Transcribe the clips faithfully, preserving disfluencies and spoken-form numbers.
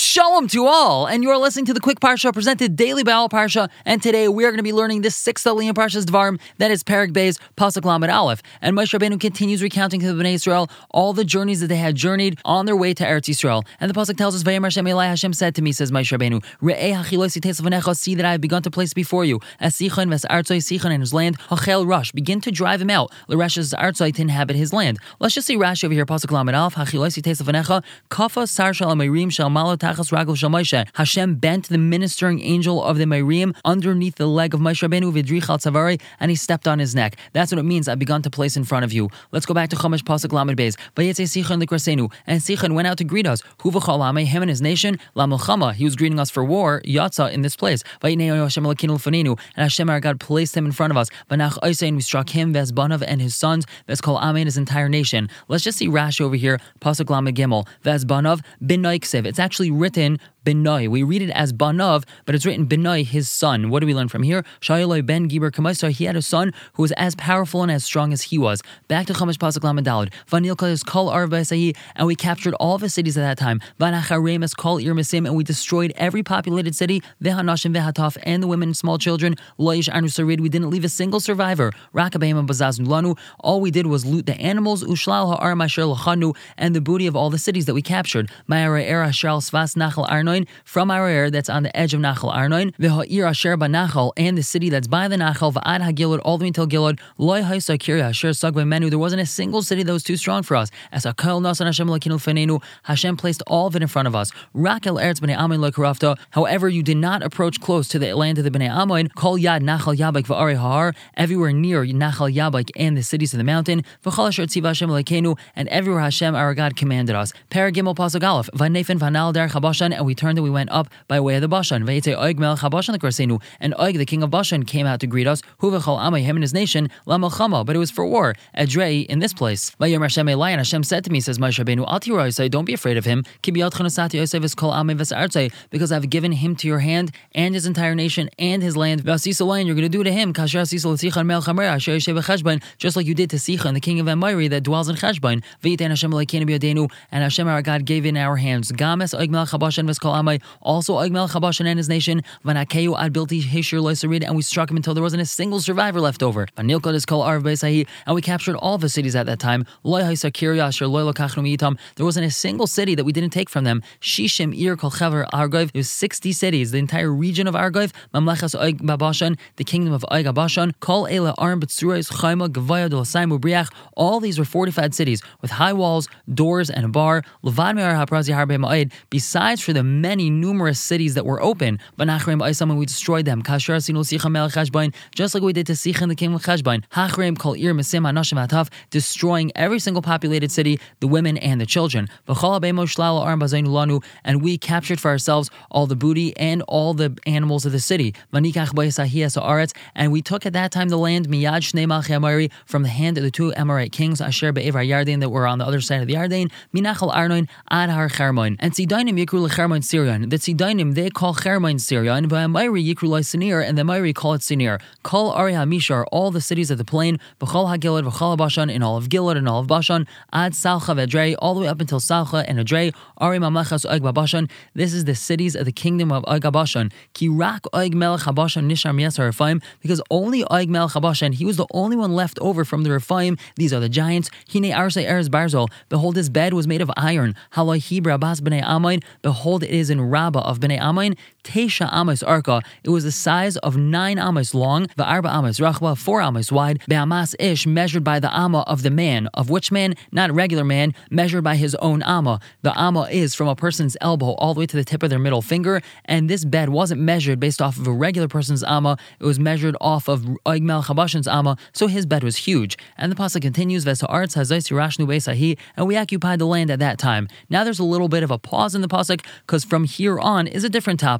Shalom to all, and you are listening to the Quick Parsha presented daily by All Parsha, and today we are going to be learning this sixth Aliyah Parsha's Dvarim, that is Perek Beis, Pasuk Lamed Aleph. And Moshe Rabbeinu continues recounting to the Bnei Yisrael all the journeys that they had journeyed on their way to Eretz Yisrael. And the Pasuk tells us, Vayamar Hashem Elai, Hashem said to me, says Moshe Rabbeinu, Re'eh hachilosi teisavanecha, see that I have begun to place before you, as Sichon ves Artzoi, Sichon and his land, Hachel Rush, begin to drive him out, L'Reshes Artzoi, to inhabit his land. Let's just see Rashi over here, Pasuk Lamed Aleph, hachilosi teisavanecha, Kafa Sar Shal Ameirim Shal Malo Tachas Ragel Shal Moshe. Hashem bent the ministering angel of the Meirim underneath the leg of Moshe Rabbeinu, Vidrich al Tzavari, and he stepped on his neck. That's what it means, I've begun to place in front of you. Let's go back to Chumash Pasuk Lamed Beis. Vayetze Sichon Likrasenu, and Sichon went out to greet us. Hu v'chol amei, him and his nation, La Milchama, he was greeting us for war, Yatza, in this place. Vayinei Hashem Elokinu l'fanenu, and Hashem our God placed him in front of us. Vanach Oisei, and we struck him, Ves Banav, and his sons, Ves Kol Amei, and his entire nation. Let's just see Rashi over here, Pasuk Lamed Gimel, Ves Banav, B'nai Ksiv. It's actually written Benoi. We read it as Banav, but it's written Benoi, his son. What do we learn from here? Shayaloi ben Giber Kamaisar, he had a son who was as powerful and as strong as he was. Back to Chumash Pasuk Lamed Daled. Vanil Kol Kol Arv B'Esayi, and we captured all of his cities at that time. Vanacharem es Kol Ir Mesim, and we destroyed every populated city. Vehanashim Vehataf, and the women and small children. Loish Anu Sarid, we didn't leave a single survivor. Rakabeim and Bazaz Lanu, all we did was loot the animals. Ushlal Ha'ar Masher Lachanu, and the booty of all the cities that we captured. Ma'ara Era Shal Svas Nachal Arno, from Aroer that's on the edge of Nachal Arnoin, V'ha'ir Asher B'Nachal, and the city that's by the Nachal, V'ad HaGilad, all the way until Gilad, Loi Haisa Kirya Asher Sagvei Menu, there wasn't a single city that was too strong for us. As Akal Nasan Hashem L'Kinu L'Fanenu, Hashem placed all of it in front of us. Rakel Eretz B'nei Amoin L'Karafta, however you did not approach close to the land of the B'nei Amoin, Kol Yad Nachal Yabak V'Ari Ha'ar, everywhere near Nachal Yabak and the cities of the mountain, V'chal Asher Tziva Hashem L'Kenu, and everywhere Hashem our God commanded us. Perek Gimel Pasuk Aleph, V'nefen V'nal Der Chabashan, and we turned and we went up by way of the Bashan. Vayetze Oig Melech HaBashan L'Krasenu, and Oig, the king of Bashan, came out to greet us. Hu v'chol amei, him and his nation, La Melchama, but it was for war. Edrei, in this place. Vayom Hashem Elai, and Hashem said to me, says Moshe Rabbeinu, Al Tira Yosei, don't be afraid of him. Ki b'yadcha nasati Yosei v'skol amei v'sartzei, because I've given him to your hand and his entire nation and his land. V'asisa Lain, you're going to do to him. Kasher asisa l'Sichon Melech HaMoreh Asher yoshev v'Cheshbon, just like you did to Sichon, the king of Amori that dwells in Cheshbon. V'yitein Hashem Elokeinu b'yadenu, and Hashem our God gave in our hands. Games Oig Melech HaBashan v'skol amei, also Oig Melech HaBashan and his nation, Vanakeu ad bilti hishir loisarid, and we struck him until there wasn't a single survivor left over. Vanilkod is called Arv Beisahi, and we captured all the cities at that time. Loi haisa kirya asher loi lokachnu miyitam, there wasn't a single city that we didn't take from them. Shishim ir kol chaver Argov, there was sixty cities, the entire region of Argov, Mamlechas Oig Babashan, the kingdom of Oig Babashan, Kol Eila Arm B'tsurais Chayma Gavaya Dolosaimu Briach, all these were fortified cities with high walls, doors, and a bar. Levad Me'ar HaPrazi Harbe Ma'id, besides for the many numerous cities that were open, Vanachreim Aisam, and we destroyed them. Kasher Asinu Sichon Melech Cheshbon, just like we did to Sichon the king of Cheshbon. Hachreim Kol Ir Mesim Hanashim Hataf, destroying every single populated city, the women and the children. V'chol Abeimo Shlal Arm Bazainu Lanu, and we captured for ourselves all the booty and all the animals of the city. Vanikach Ba'Yisahiyah Sa'aretz, and we took at that time the land Miyad Shnei Malchei Amori, from the hand of the two Amorite kings Asher Be'evar Yarden, that were on the other side of the Yarden, Minachal Arnoin Ad Har Chermon, and Tzidainim Yikru LeChermon Syrian. The Tzidainim they call Chermon Syrian, V'Amayri Yikru Lai Sinir, and the Mayri call it Sinir. Kol Ari HaMishar, all the cities of the plain, V'chol HaGilad, V'chol HaBashan, in all of Gilad and all of Bashan, Ad Salcha V'Edrei, all the way up until Salcha and Edrei, Ari Mamlechas Oig Babashan. This is the cities of the kingdom of Oig Babashan. Ki Rak Oig Melech HaBashan Nishar Miyas HaRefaim, because only Oig Melech HaBashan, he was the only one left over from the Rephaim. These are the giants. Hine Arsei Eres Barzol, behold, his bed was made of iron. Haloi Hebra Bas B'nei Amoin, behold, it is in Rabbah of B'nei Amoin. Teisha Amos Arka, it was the size of nine Amos long, the Arba Amos Rachba, four Amos wide, Be'amas Ish, measured by the Amma of the man. Of which man? Not regular man, measured by his own Amma. The Amma is from a person's elbow all the way to the tip of their middle finger, and this bed wasn't measured based off of a regular person's Amma, it was measured off of Oig Melech HaBashan's Amma, so his bed was huge. And the pasuk continues, Vesa'artz Hazais Yirashnu Beisahi, and we occupied the land at that time. Now there's a little bit of a pause in the pasuk, because from here on is a different topic.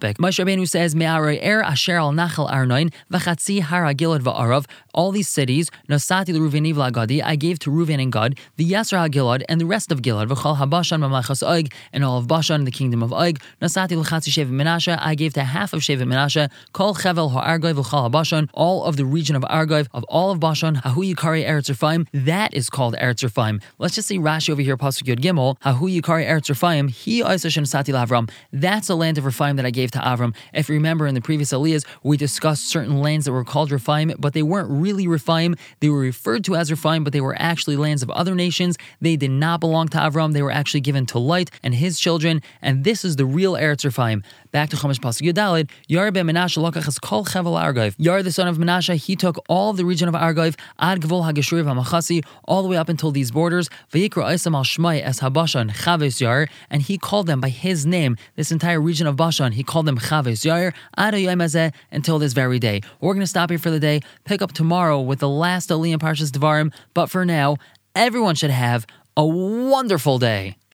pasuk. Moshe Rabbeinu says, Me'aroi er asher al nachal arnoin v'chatzi hara gilad v'arav. All these cities, Nasati l'Ruveniv l'Agadi, I gave to Reuven and Gad, the Yasser HaGilad, and the rest of Gilad, v'chal habashan mamlachas Og, and all of Bashan, the kingdom of Og. Nasati l'chatzi shevet Menashe, I gave to half of shevet Menashe, kol chevel ha'argoiv v'chal habashan, all of the region of Argoiv, of all of Bashan, hahu yikari Eretz Rephaim, that is called Eretz Rephaim. Let's just see Rashi over here, pasuk Yod Gimel, hahu yikari Eretz Rephaim, he oisah Nasati l'Avram. That's the land of Rephaim that I gave to Avram. If you remember in the previous Aliyahs, we discussed certain lands that were called Rephaim, but they weren't really Rephaim. They were referred to as Rephaim, but they were actually lands of other nations. They did not belong to Avram. They were actually given to Lot and his children, and this is the real Eretz Rephaim. Back to Chumash Pasuk Yudalid, Yar ben Menashe lokachas kol chevel Argoiv. Yar, the son of Menashe, he took all of the region of Argoiv, ad gvul hageshur v'machasi, all the way up until these borders, v'yikra oisam al shmai es habashan chaves Yar, and he called them by his name, this entire region of Bashan, he called them chaves Yar, ad hayom hazeh, until this very day. We're going to stop here for the day, pick up tomorrow with the last Aliyah in Parshas Devarim, but for now, everyone should have a wonderful day.